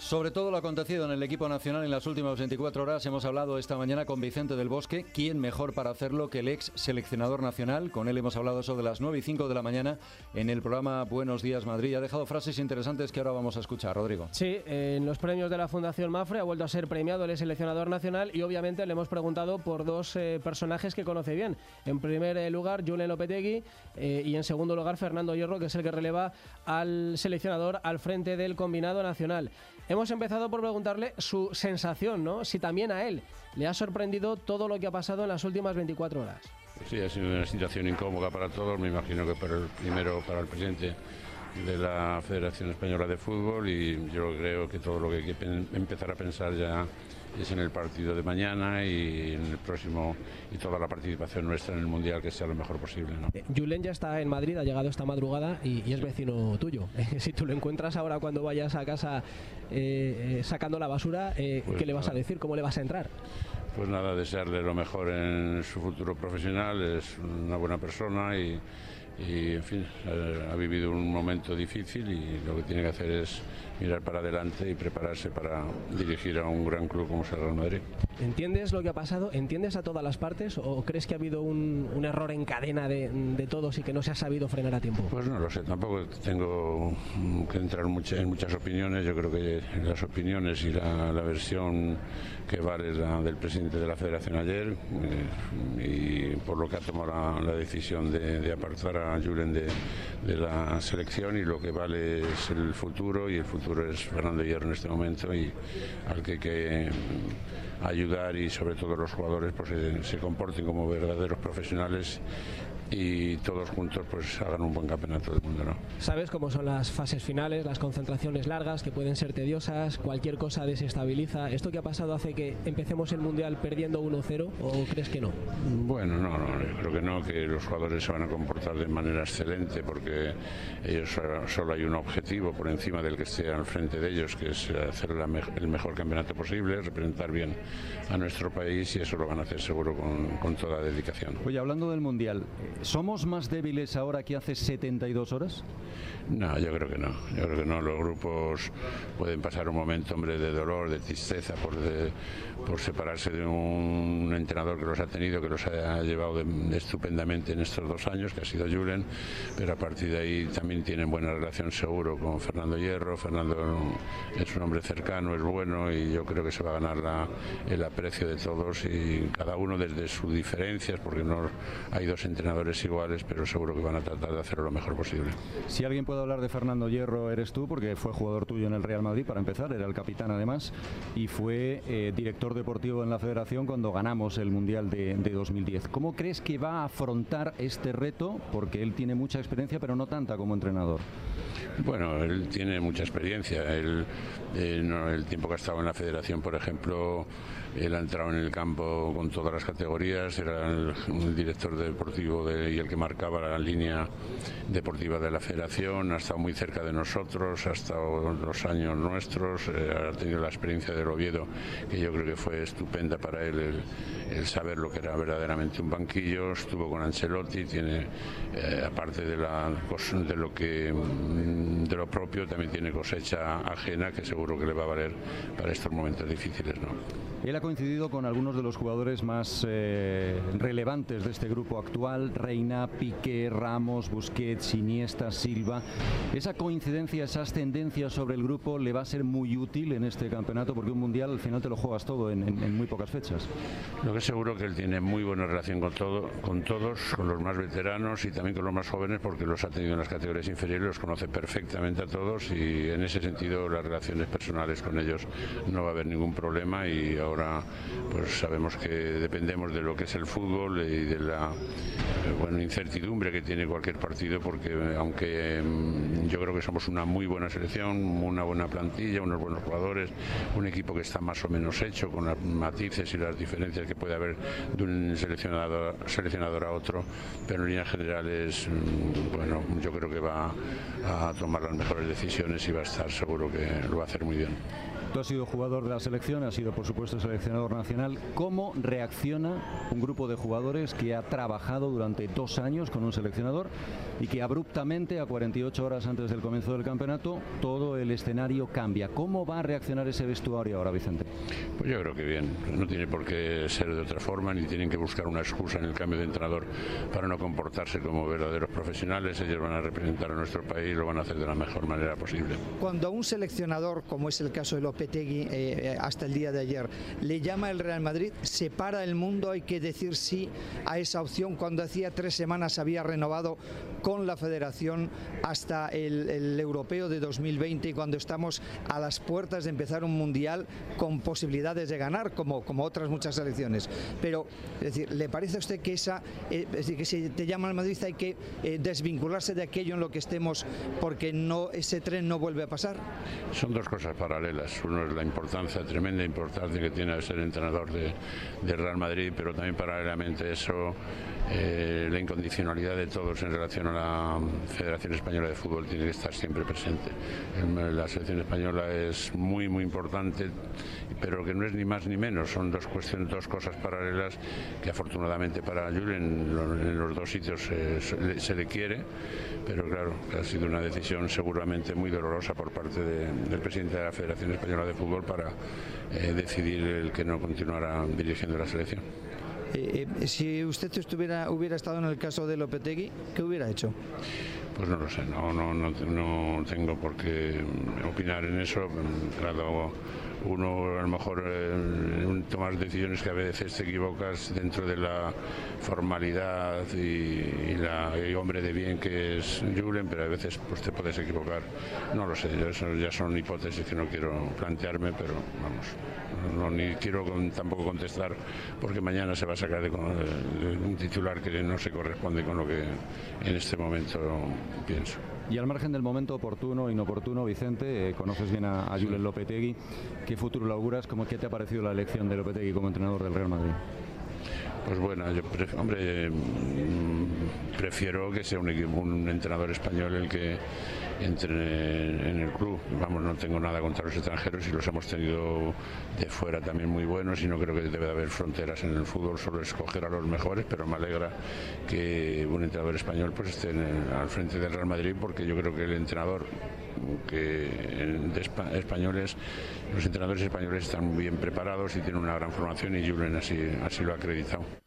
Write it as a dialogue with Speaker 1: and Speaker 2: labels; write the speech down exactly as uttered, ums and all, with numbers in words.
Speaker 1: Sobre todo lo acontecido en el equipo nacional en las últimas veinticuatro horas, hemos hablado esta mañana con Vicente del Bosque. ¿Quién mejor para hacerlo que el ex seleccionador nacional? Con él hemos hablado sobre las nueve y cinco de la mañana en el programa Buenos Días Madrid. Ha dejado frases interesantes que ahora vamos a escuchar. Rodrigo.
Speaker 2: Sí, en los premios de la Fundación Mafre ha vuelto a ser premiado el seleccionador nacional y obviamente le hemos preguntado por dos eh, personajes que conoce bien. En primer lugar, Julen Lopetegui eh, y en segundo lugar, Fernando Hierro, que es el que releva al seleccionador al frente del combinado nacional. Hemos empezado por preguntarle su sensación, ¿no? Si también a él le ha sorprendido todo lo que ha pasado en las últimas veinticuatro horas.
Speaker 3: Sí, ha sido una situación incómoda para todos, me imagino que para el primero para el presidente de la Federación Española de Fútbol, y yo creo que todo lo que hay que empezar a pensar ya es en el partido de mañana y en el próximo, y toda la participación nuestra en el Mundial, que sea lo mejor posible, ¿no?
Speaker 2: Eh, Julen ya está en Madrid, ha llegado esta madrugada y, y es vecino tuyo. Eh, si tú lo encuentras ahora cuando vayas a casa eh, eh, sacando la basura, eh, pues ¿qué le vas a decir? ¿Cómo le vas a entrar?
Speaker 3: Pues nada, desearle lo mejor en su futuro profesional. Es una buena persona y, y en fin, ha, ha vivido un momento difícil y lo que tiene que hacer es mirar para adelante y prepararse para dirigir a un gran club como es el Real Madrid.
Speaker 2: ¿Entiendes lo que ha pasado? ¿Entiendes a todas las partes? ¿O crees que ha habido un, un error en cadena de, de todos y que no se ha sabido frenar a tiempo?
Speaker 3: Pues no lo sé, tampoco tengo que entrar mucha, en muchas opiniones. Yo creo que las opiniones y la, la versión que vale es la del presidente de la Federación ayer, eh, y por lo que ha tomado la, la decisión de, de apartar a Julen de, de la selección, y lo que vale es el futuro, y el futuro es Fernando Hierro en este momento, y al que hay que ayudar, y sobre todo los jugadores pues se, se comporten como verdaderos profesionales y todos juntos pues hagan un buen campeonato del mundo, ¿no?
Speaker 2: Sabes cómo son las fases finales, las concentraciones largas que pueden ser tediosas, cualquier cosa desestabiliza. ¿Esto que ha pasado hace que empecemos el Mundial perdiendo uno cero o crees que no?
Speaker 3: Bueno, no, no, yo creo que no, que los jugadores se van a comportar de manera excelente, porque ellos solo hay un objetivo por encima del que esté al frente de ellos, que es hacer la me el mejor campeonato posible, representar bien a nuestro país, y eso lo van a hacer seguro con, con toda dedicación.
Speaker 1: Oye, hablando del Mundial, ¿somos más débiles ahora que hace setenta y dos horas?
Speaker 3: No, yo creo que no. Yo creo que no. Los grupos pueden pasar un momento, hombre, de dolor, de tristeza por, de, por separarse de un entrenador que los ha tenido, que los ha llevado de, de estupendamente en estos dos años, que ha sido Julen, pero a partir de ahí también tienen buena relación seguro con Fernando Hierro. Fernando es un hombre cercano, es bueno, y yo creo que se va a ganar la, el aprecio de todos, y cada uno desde sus diferencias, porque no hay dos entrenadores iguales, pero seguro que van a tratar de hacerlo lo mejor posible.
Speaker 1: Si alguien puede hablar de Fernando Hierro, eres tú, porque fue jugador tuyo en el Real Madrid, para empezar, era el capitán además, y fue eh, director deportivo en la Federación cuando ganamos el Mundial de, de dos mil diez. ¿Cómo crees que va a afrontar este reto? Porque él tiene mucha experiencia, pero no tanta como entrenador.
Speaker 3: Bueno, él tiene mucha experiencia. Él, eh, no, el tiempo que ha estado en la Federación, por ejemplo, él ha entrado en el campo con todas las categorías, era el, el director deportivo de, y el que marcaba la línea deportiva de la Federación, ha estado muy cerca de nosotros, ha estado los años nuestros, eh, ha tenido la experiencia del Oviedo, que yo creo que fue estupenda para él, el, el saber lo que era verdaderamente un banquillo. Estuvo con Ancelotti, tiene, eh, aparte de, la, de lo que de lo propio, también tiene cosecha ajena que seguro que le va a valer para estos momentos difíciles, ¿no?
Speaker 1: Él ha coincidido con algunos de los jugadores más eh, relevantes de este grupo actual: Reina, Piqué, Ramos, Busquets, Iniesta, Silva. Esa coincidencia, esas tendencias sobre el grupo le va a ser muy útil en este campeonato, porque un mundial al final te lo juegas todo en, en, en muy pocas fechas.
Speaker 3: Lo que es seguro que él tiene muy buena relación con, todo, con todos, con los más veteranos y también con los más jóvenes, porque los ha tenido en las categorías inferiores, los conoce perfectamente a todos, y en ese sentido las relaciones personales con ellos no va a haber ningún problema. Y ahora pues sabemos que dependemos de lo que es el fútbol y de la bueno, incertidumbre que tiene cualquier partido, porque aunque yo creo que somos una muy buena selección, una buena plantilla, unos buenos jugadores, un equipo que está más o menos hecho, con las matices y las diferencias que puede haber de un seleccionador, seleccionador a otro, pero en líneas generales, bueno, yo creo que va a tomar las mejores decisiones y va a estar seguro que lo va a hacer muy bien.
Speaker 1: Tú has sido jugador de la selección, has sido por supuesto seleccionador nacional. ¿Cómo reacciona un grupo de jugadores que ha trabajado durante dos años con un seleccionador y que abruptamente, a cuarenta y ocho horas antes del comienzo del campeonato, todo el escenario cambia? ¿Cómo va a reaccionar ese vestuario ahora, Vicente?
Speaker 3: Pues yo creo que bien. No tiene por qué ser de otra forma, ni tienen que buscar una excusa en el cambio de entrenador para no comportarse como verdaderos profesionales. Ellos van a representar a nuestro país y lo van a hacer de la mejor manera posible.
Speaker 4: Cuando a un seleccionador, como es el caso de Lopetegui, eh, hasta el día de ayer, le llama el Real Madrid, se para el mundo, hay que decir sí a esa opción, cuando hacía tres semanas había renovado con la Federación hasta el, el Europeo de dos mil veinte, y cuando estamos a las puertas de empezar un Mundial con posibilidades de ganar, como, como otras muchas selecciones. Pero, es decir, ¿le parece a usted que esa, eh, es decir, que si te llama al Madrid hay que eh, desvincularse de aquello en lo que estemos, porque no, ese tren no vuelve a pasar?
Speaker 3: Son dos cosas paralelas. Uno es la importancia, tremenda importancia que tiene ser entrenador de, de Real Madrid, pero también paralelamente eso, eh, la incondicionalidad de todos en relación a la Federación Española de Fútbol tiene que estar siempre presente. La selección española es muy muy importante, pero que no es ni más ni menos, son dos cuestiones, dos cosas paralelas que afortunadamente para Julen en los dos sitios eh, se, se le quiere, pero claro, ha sido una decisión seguramente muy dolorosa por parte de, del presidente de la Federación Española de Fútbol para eh, decidir el que no continuara dirigiendo la selección.
Speaker 4: Eh, eh, si usted estuviera, hubiera estado en el caso de Lopetegui, ¿qué hubiera hecho?
Speaker 3: Pues no lo sé, no, no, no, no tengo por qué opinar en eso. Claro, uno a lo mejor eh, tomas decisiones que a veces te equivocas dentro de la formalidad y, y, la, y hombre de bien que es Julen, pero a veces pues te puedes equivocar. No lo sé, yo, eso ya son hipótesis que no quiero plantearme, pero vamos, no, ni quiero con, tampoco contestar porque mañana se va a sacar de, de, de un titular que no se corresponde con lo que en este momento pienso.
Speaker 1: Y al margen del momento oportuno e inoportuno, Vicente, eh, conoces bien a, a Julen Lopetegui. ¿Qué futuro le auguras? ¿Cómo, ¿Qué te ha parecido la elección de Lopetegui como entrenador del Real Madrid?
Speaker 3: Pues bueno, yo pref hombre, prefiero que sea un, equipo, un entrenador español el que entre en el club. Vamos, no tengo nada contra los extranjeros y los hemos tenido de fuera también muy buenos y no creo que debe de haber fronteras en el fútbol, solo escoger a los mejores, pero me alegra que un entrenador español pues esté en el, al frente del Real Madrid, porque yo creo que el entrenador que de espa españoles, los entrenadores españoles están muy bien preparados y tienen una gran formación y Julen así, así lo ha acreditado.